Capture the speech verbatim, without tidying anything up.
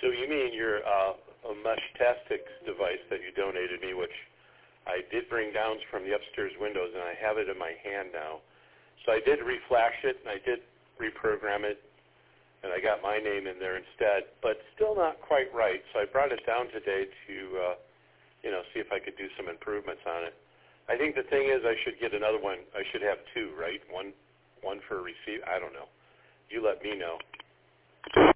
So you mean your uh, a Meshtastic device that you donated me, which I did bring down from the upstairs windows, and I have it in my hand now. So I did reflash it, and I did reprogram it, and I got my name in there instead, but still not quite right. So I brought it down today to, uh, you know, see if I could do some improvements on it. I think the thing is I should get another one. I should have two, right? One, one for receive. I don't know. You let me know.